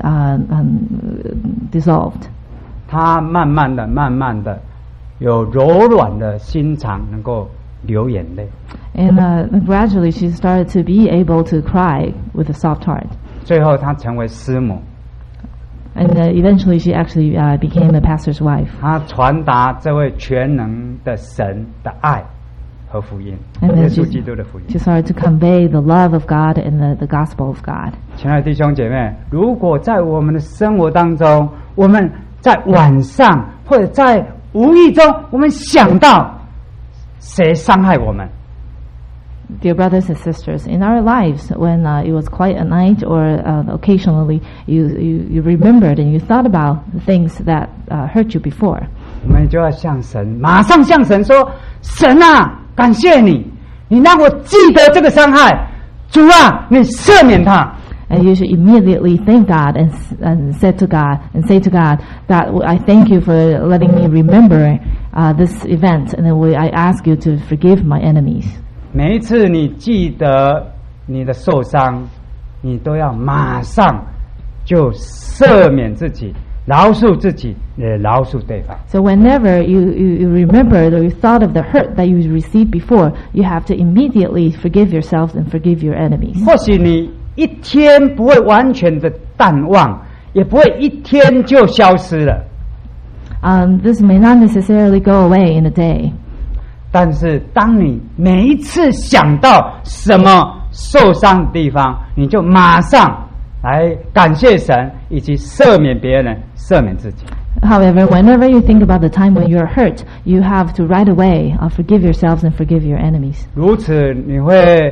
dissolved. 他慢慢的有柔软的心肠，能够流眼泪。 And gradually, she started to be able to cry with a soft heart. 最后，他成为师母， And eventually, she actually became a pastor's wife. 他传达这位全能的神的爱和福音， And 耶 then 稣基督的福音。 she started to convey the love of God and the gospel of God. 亲爱的弟兄姐妹，如果在我们的生活当中，我们在晚上或者在无意中，我们想到谁伤害我们， Dear brothers and sisters, in our lives, when it was quiet at night or occasionally you remembered and you thought about the things that hurt you before, 我们就要马上向神说：神啊，感谢你，你让我记得这个伤害，主啊，你赦免他。 and you should immediately thank God and say to God that I thank you for letting me remember this event, and then I ask you to forgive my enemies. 每一次你记得你的受伤，你都要马上就赦免自己，饶恕自己，也饶恕对方。 So whenever you remembered or you thought of the hurt that you received before, you have to immediately forgive yourselves and forgive your enemies. 或许你一天不会完全的淡忘，也不会一天就消失了。 This may not necessarily go away in a day. 但是当你每一次想到什么受伤的地方，你就马上来感谢神，以及赦免别人，赦免自己。 However, whenever you think about the time when you're hurt, you have to right away forgive yourselves and forgive your enemies. 如此，你会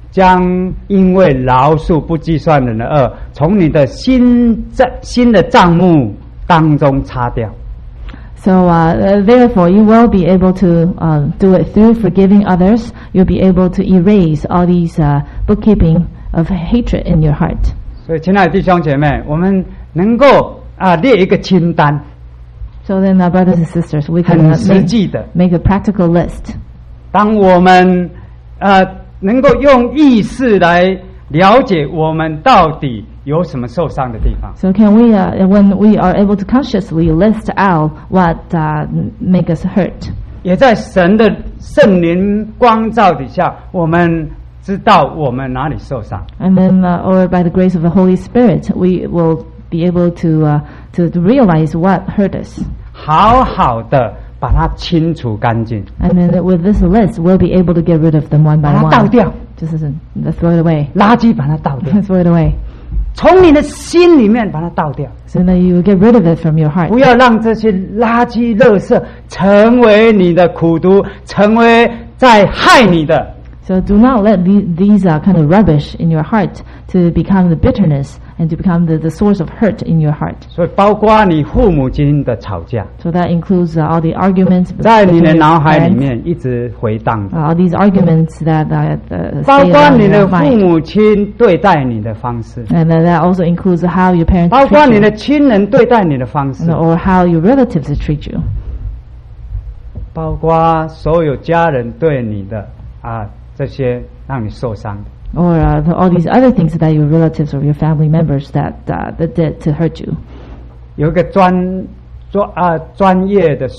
将因为饶恕不计算人的恶，从你的新的账目当中擦掉。 So therefore, you will be able to do it through forgiving others. You'll be able to erase all these bookkeeping of hatred in your heart. 所以，亲爱的弟兄姐妹，我们能够列一个清单。 So then, brothers and sisters, we can 很实际的 make a practical list. 当我们能够用意识来了解我们到底有什么受伤的地方。 So can we, when we are able to consciously list out what make us hurt, 也在神的圣灵光照底下，我们知道我们哪里受伤。 and then, or by the grace of the Holy Spirit, we will be able to realize what hurt us. 好好的把它清除干净， And then with this list, we'll be able to get rid of them one 把 by 它倒 one. 掉， Just throw it away. 垃圾把它倒掉， Throw it away. 从你的心里面把它倒掉， So that you get rid of it from your heart. 不要让这些垃圾垃圾成为你的苦毒，成为在害你的。 So do not let these kind of rubbish in your heart to become the bitterness and to become the source of hurt in your heart. 所以包括你父母亲的吵架， So that includes all the arguments 在你 between 的 your 脑海里 parents, 面一直回荡着， all these arguments that 包 stay 括 around 你 in 的 your 父 mind. 母亲对待你的方式， And that also includes how your parents 包括 treat 你 you, 的亲人对待你的方式， or how your relatives treat you. 包括所有家人对你的这些让你受伤的。 Or all these other things that your relatives or your family members that did to hurt you. 有一个专业的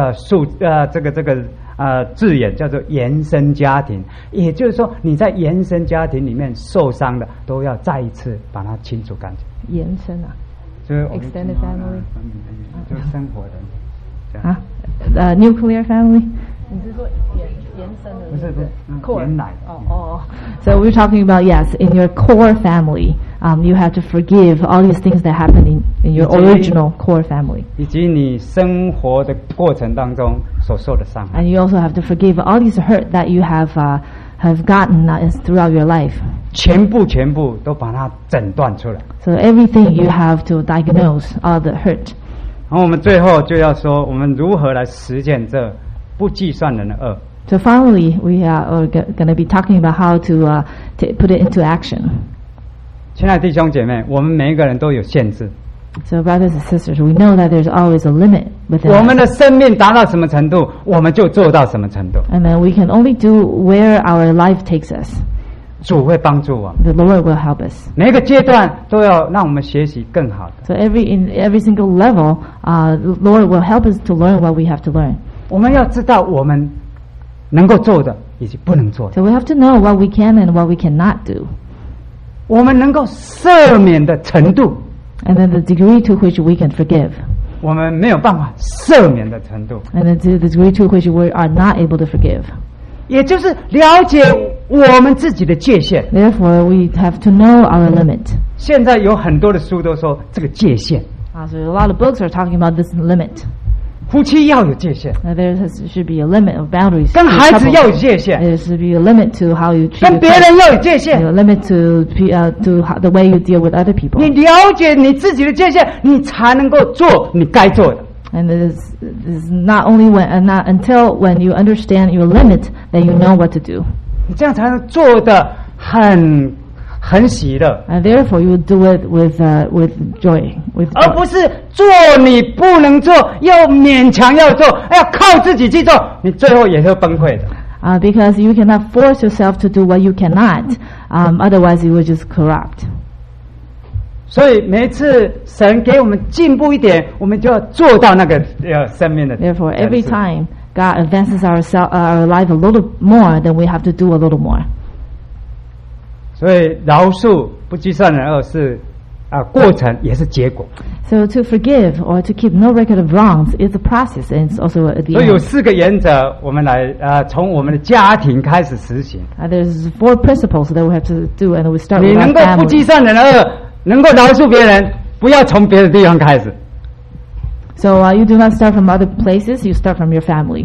字眼叫做原生家庭，也就是说你在原生家庭里面受伤的，都要再一次把它清除干净。 延伸啊， 就是我们 Extended family 就是生活的这样。 nuclear family. 你是说延伸的？ 不是core 原来的。 So we're talking about, yes, in your core family, you have to forgive all these things that happen in your original core family. 以及你生活的过程当中所受的伤害。 And you also have to forgive all these hurt that you have gotten throughout your life. 全部都把它诊断出来。 So everything you have to diagnose all the hurt. 然后我们最后就要说，我们如何来实践这不计算人的恶。 So finally, we are going to be talking about how to put it into action. 亲爱的弟兄姐妹，我们每一个人都有限制。 So brothers and sisters, we know that there's always a limit within 我 us. 们的生命达到什么程度，我们就做到什么程度。 And then we can only do where our life takes us. 主会帮助我们， The Lord will help us. 每一个阶段都要让我们学习更好的。 So in every single level, the Lord will help us to learn what we have to learn. 我们要知道我们能够做的以及不能做的， So we have to know what we can and what we cannot do. 我们能够赦免的程度， And then the degree to which we can forgive. 我们没有办法赦免的程度， And then the degree to which we are not able to forgive. 也就是了解我们自己的界限。 Therefore, we have to know our limit. 现在有很多的书都说这个界限， So a lot of books are talking about this limit. 夫妻要有界限， There should be a limit of boundaries. 跟 to 孩子 couples. 要有界限， There should be a limit to how you treat 跟 your 别人 kids. 要有界限。 A limit to the way you deal with other people. 你了解你自己的界限，你才能够做你该做的。 And this is not only not until when you understand your limit that you know what to do. 你这样才能做得很喜乐， And therefore, you do it with joy, with 而 joy. 不是做你不能做，又勉强要做，要靠自己去做，你最后也会崩溃的。 Because you cannot force yourself to do what you cannot. Otherwise, you will just corrupt. 所以每一次神给我们进步一点，我们就要做到那个生命的。 Therefore, every time God advances our life a little more, then we have to do a little more. 所以饶恕不计算人恶是过程，也是结果。 So to forgive or to keep no record of wrongs is a process, and it's also at the 所以有 end. 4个原则，我们来从我们的家庭开始实行。 There's 4 principles that we have to do, and we start 你 with 能 our 够不计 family. 算人的恶，能够饶恕别人，不要从别的地方开始。 So you do not start from other places; you start from your family.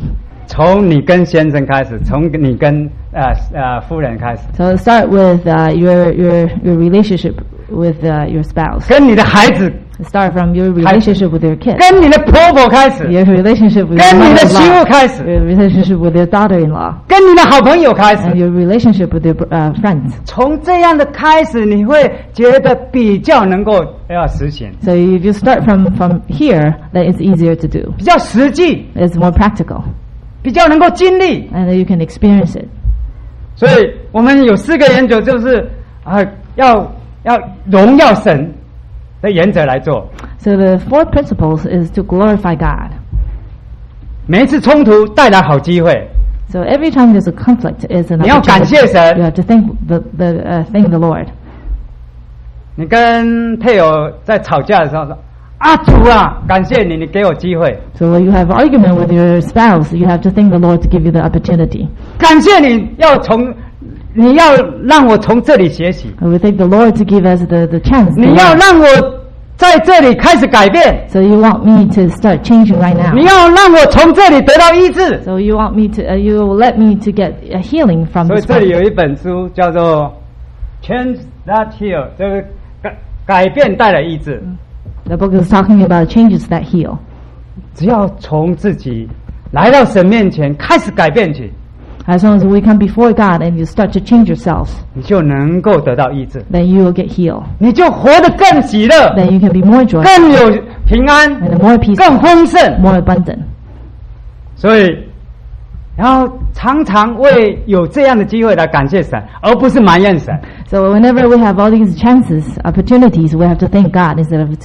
从你跟先生开始，从你跟夫人开始， So start with your relationship with your spouse. 跟你的孩子， Start from your relationship with your kids. 跟你的婆婆开始， Your relationship with 跟 your 你的媳妇 mother-in-law. 开始， Your relationship with your daughter-in-law. 跟你的好朋友开 And 始。 your relationship with your friends. 从这样的开始，你会觉得比较能够实行， So if you start from here, then it's easier to do. 比较实际， It's more practical. 比较能够经历。 And then you can experience it. 所以我们有4个原则，就是要荣耀神的原则来做。 So the 4 principles is to glorify God. 每一次冲突带来好机会， So every time there's a conflict, it's an 你要感 opportunity. 谢神。 You have to thank the Lord. 你跟配偶在吵架的时候说：“啊，主啊，感谢你，你给我机会。 So when you have argument with your spouse, you have to thank the Lord to give you the opportunity. 感谢你你要让我从这里学习， And we thank the Lord to give us the chance. to 你要 learn. 让我在这里开始改变， So you want me to start changing right now. 你要让我从这里得到医治。 So you want me to, you will let me to get a healing from 所以 this 这里有 problem. 一本书叫做《Change That Heal》，就是改变带来医治。 The book is talking about changes that heal. 只要从自己来到神面前开始改变起， As long as we come before God and you start to change yourself, 你就能够得到医治， then you will get healed. 你就活得更喜乐， Then you can be more joyful 更有平安， and more peaceful, 更丰盛。 more abundant. 所以，然后常常为有这样的机会来感谢神，而不是埋怨神。 So whenever we have all these chances, opportunities, we have to thank God instead of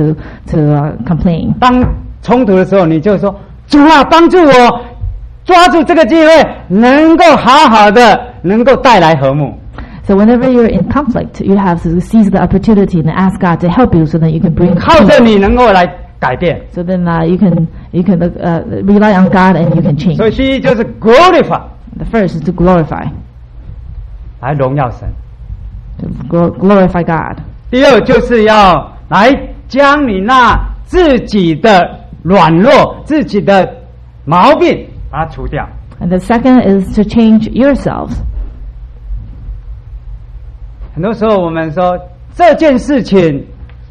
to complain. 当冲突的时候，你就说：“主啊，帮助我抓住这个机会，能够好好的，能够带来和睦。” So whenever you're in conflict, you have to seize the opportunity and ask God to help you so that you can bring 靠着 peace. 你能够来改变。 So then you can rely on God and you can change. 所以第一就是 glorify， The first is to glorify 来荣耀神。 glorify God. 第二就是要来将你那自己的软弱、自己的毛病把它除掉。 And the second is to change yourselves. 很多时候我们说这件事情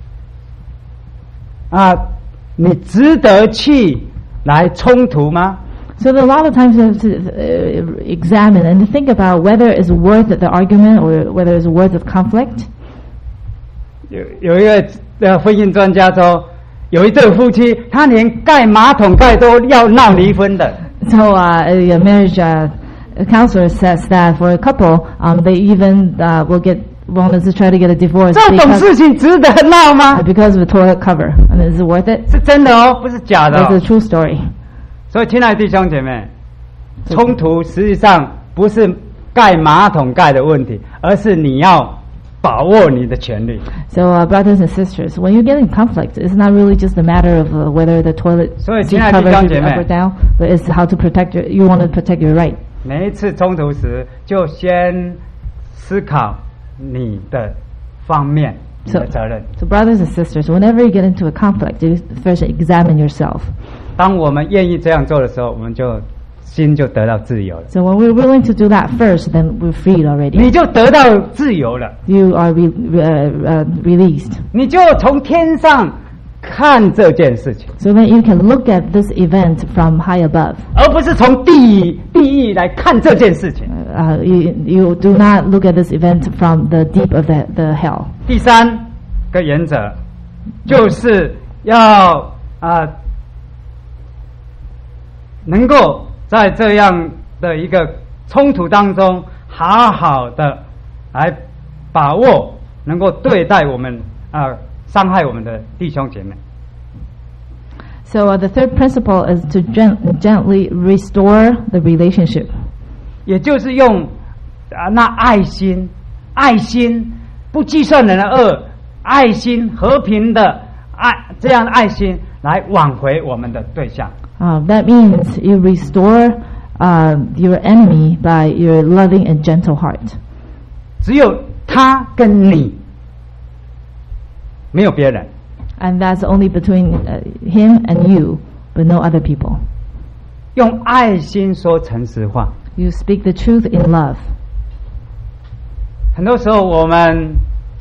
你值得去来冲突吗？ So a lot of times you have to examine and think about whether it's worth the argument or whether it's worth of conflict. 有一个婚姻专家说，有一对夫妻，他连盖马桶盖都要闹离婚的。 So a marriage counselor says that for a couple, they even wanted to try to get a divorce 这种事情值得闹吗？ because of a toilet cover. And is it worth it? 是真的哦，不是假的 That's a 哦。 true story. 所以，亲爱的弟兄姐妹，冲突实际上不是盖马桶盖的问题，而是你要把握你的权利。 So brothers and sisters, when you get in conflict, it's not really just a matter of whether the toilet 所以， seat 亲爱的 cover 弟兄 should 姐 be 妹 up or down, but it's how to protect you want to protect your right. 每一次冲突时，就先思考你的方面，你的责任。 So brothers and sisters, whenever you get into a conflict, you first examine yourself. 当我们愿意这样做的时候，我们就心就得到自由了。 So when we're willing to do that first, then we're freed already. 你就得到自由了， You are released. 你就从天上看这件事情， So then you can look at this event from high above. 而不是从地狱来看这件事情。 You do not look at this event from the deep of the hell. 第三个原则就是要能够在这样的一个冲突当中，好好的来把握，能够对待我们伤害我们的弟兄姐妹。 So the third principle is to gently restore the relationship. 也就是用那爱心不计算人的恶，爱心和平的爱，这样的爱心来挽回我们的对象。 That means you restore your enemy by your loving and gentle heart. 只有他跟你，没有别人。 And that's only between him and you, but no other people. 用爱心说诚实话。 You speak the truth in love. 很多时候我们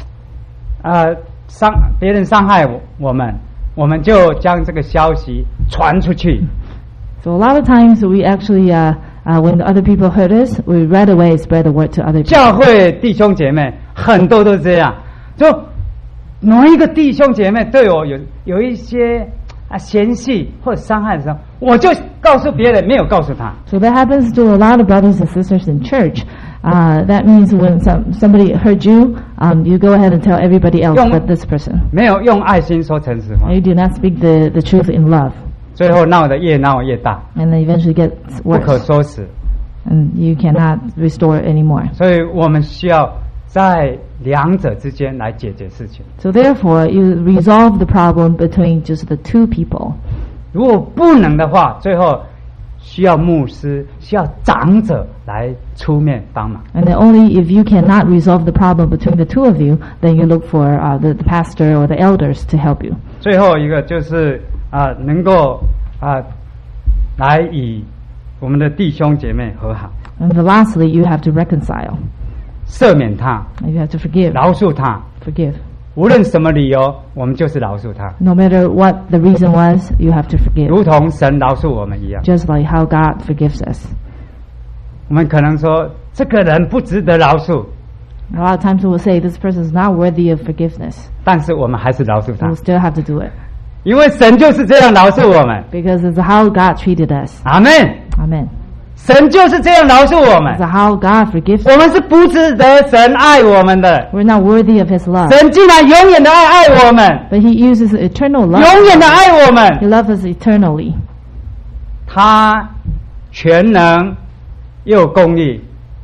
别人伤害我们，我们就将这个消息传出去。 So a lot of times we actually, when other people hurt us, we right away spread the word to other people. 教会弟兄姐妹很多都这样，就某一个弟兄姐妹对我有一些嫌隙或者伤害的时候，我就告诉别人，没有告诉他。 So that happens to a lot of brothers and sisters in church. That means when somebody hurt you, you go ahead and tell everybody else but this person. 没有用爱心说诚实话， You do not speak the truth in love. 最后闹得越闹越大， And then eventually gets 不可 worse. 收拾。 And you cannot restore anymore. 所以我们需要在两者之间来解决事情。 So therefore, you resolve the problem between just the two people. 如果不能的话，最后需要牧师、需要长者来出面帮忙。 And then only if you cannot resolve the problem between the two of you, then you look for the pastor or the elders to help you. 最后一个就是能够来与我们的弟兄姐妹和好， And then lastly, you have to reconcile. 赦免他， And you have to forgive. 饶恕他。 Forgive. 无论什么理由，我们就是饶恕他， No matter what the reason was, you have to forgive. 如同神饶恕我们一样。 Just like how God forgives us. 我们可能说这个人不值得饶恕， A lot of times we will say this person is not worthy of forgiveness. 但是我们还是饶恕 We 他 will，still have to do it. 因为神就是这样饶恕我们。 Because it's how God treated us. 阿们。 Amen. 神就是这样饶恕我们 It's，how God forgives 我 us. 们是不值得神爱我们的， We're not worthy of His love. 神竟然永远的爱我们， But He uses eternal 永 love. 远的爱我 He 们。 loves us eternally. 他全能又公义，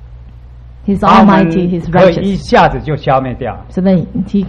He's 把我们 almighty. He's 可以一 righteous. 下子就消灭掉。 So then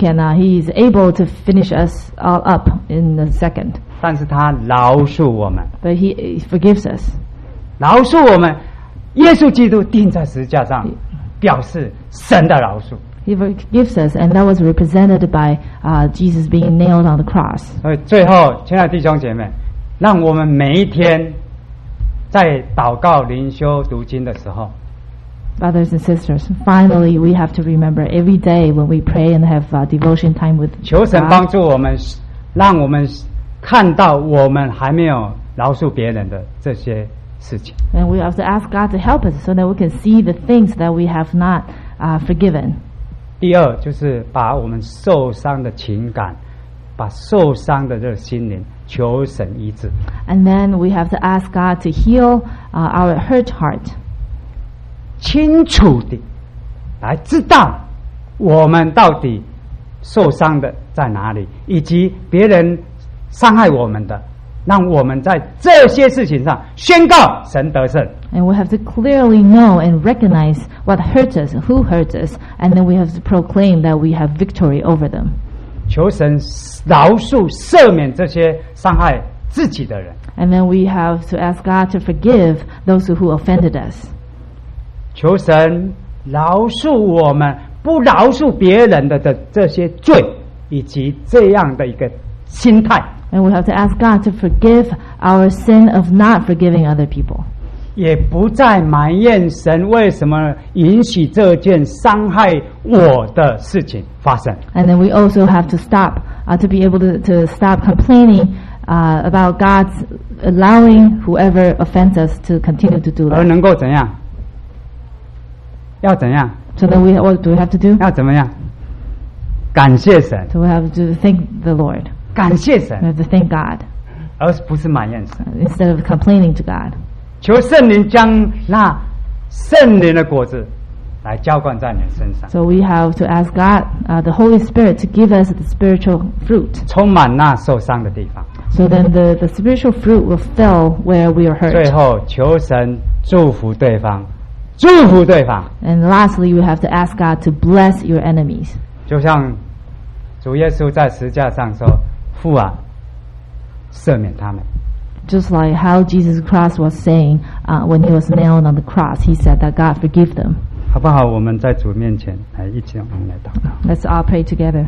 He is able to finish us all up in a second. 但是他饶恕我们， But He forgives us. 饶恕我们。耶稣基督钉在十字架上，表示神的饶恕。 He forgives us, and that was represented by Jesus being nailed on the cross. 所以最后，亲爱的弟兄姐妹，让我们每一天在祷告、灵修、读经的时候， Brothers and sisters, finally we have to remember every day when we pray and have devotion time with 求神帮 God, 助我们，让我们看到我们还没有饶恕别人的这些事情。 and we have to ask God to help us so that we can see the things that we have not forgiven. 第二就是把我们受伤的情感，把受伤的这个心灵，求神医治。 And then we have to ask God to heal our hurt heart, 清楚的来知道我们到底受伤的在哪里，以及别人伤害我们的，让我们在这些事情上宣告神得胜。 and we have to clearly know and recognize what hurts us, who hurts us, and then we have to proclaim that we have victory over them. 求神饶恕赦免这些伤害自己的人， And then we have to ask God to forgive those who offended us. 求神饶恕我们不饶恕别人的这些罪，以及这样的一个心态。 And we have to ask God to forgive our sin of not forgiving other people. 也不再埋怨神为什么允许这件伤害我的事情发生。 And then we also have to stop, to be able to stop complaining about God's allowing whoever offends us to continue to do 而 that. 能够怎样？要怎样？ So then what do we have to do? 要怎么样？感谢神， So we have to thank the Lord. 感谢 We 神， have to thank God 而不是埋怨神。 instead of complaining to God. 求圣灵将那圣灵的果子来浇灌在你的身上， So we have to ask God, the Holy Spirit, to give us the spiritual fruit. 充满那受伤的地方。 So then the spiritual fruit will fill where we are 最 hurt. 后，求神祝福对方，祝福对方， And lastly, we have to ask God to bless your enemies. 就像主耶稣在十字架上说：“父啊，赦免他们。” Just like how Jesus Christ was saying when he was nailed on the cross, he said that God forgive them. 好不好？我们在主面前来一起，我们来祷告。 Let's all pray together.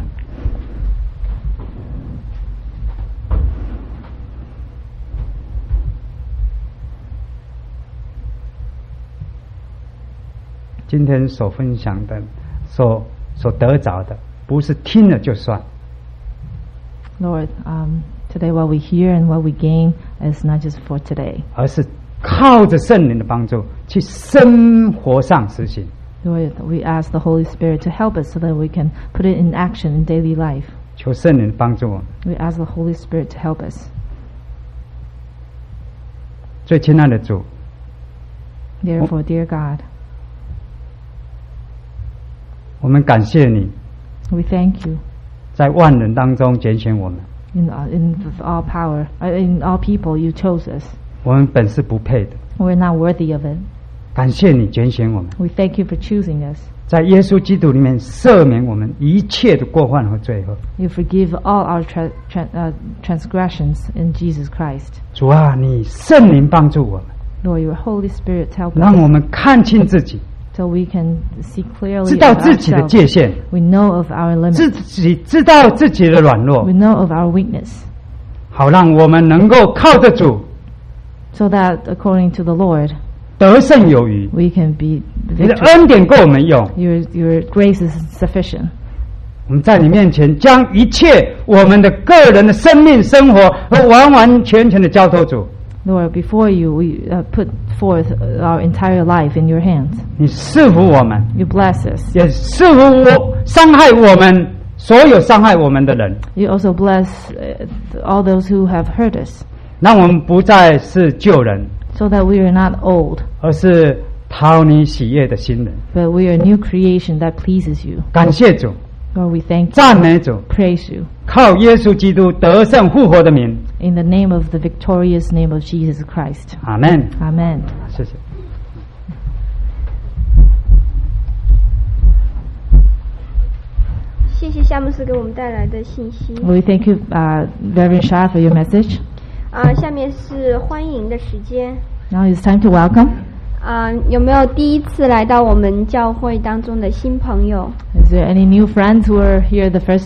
今天所分享的，所得着的，不是听了就算。 Lord, today what we hear and what we gain is not just for today. 而是靠着圣灵的帮助去生活上实行。 Lord, we ask the Holy Spirit to help us so that we can put it in action in daily life. 求圣灵帮助我们。 We ask the Holy Spirit to help us. 最亲爱的主， Therefore, dear God, 我们感谢你， we thank you 在万人当中拣选我们。 in all power, in all people you chose us. 我们本是不配的， We're not worthy of it. 感谢你拣选我们， We thank you for choosing us. 在耶稣基督里面赦免我们一切的过犯和罪恶。 You forgive all our transgressions in Jesus Christ. 主啊，你圣灵帮助我们， Lord, your Holy Spirit help 让我 us 们看清自己， so we can see clearly 知道 of 自己的 ourselves. 界限， We know of our 自 limits. 己知道自己的软弱 We，know of our weakness. 好让我们能够靠着主 So that according to the Lord, 得胜有余。 we can be 你的 victorious. 恩典够我们用， Your grace is sufficient. 我们在你面前将一切我们的个人的生命生活和完完全全的交托主。 Lord, before you, we put forth our entire life in your hands. 你赐福我们， You bless us. 也赐福伤害我们所有伤害我们的人， You also bless all those who have hurt us, 让我们不再是旧人， so that we are not old, 而是讨你喜悦的新人。 but we are a new creation that pleases you. 感谢主， Lord, we thank you, 赞美主， praise you. 靠耶稣基督得胜复活的名， In the name of the victorious name of Jesus Christ. 阿门。 Amen. 谢谢。 谢谢夏牧师给我们带来的信息。 We thank you, Reverend Shah, for your message. 下面是欢迎的时间。 Now it's time to welcome. 有没有第一次来到我们教会当中的新朋友？ Is there any new friends who are here the first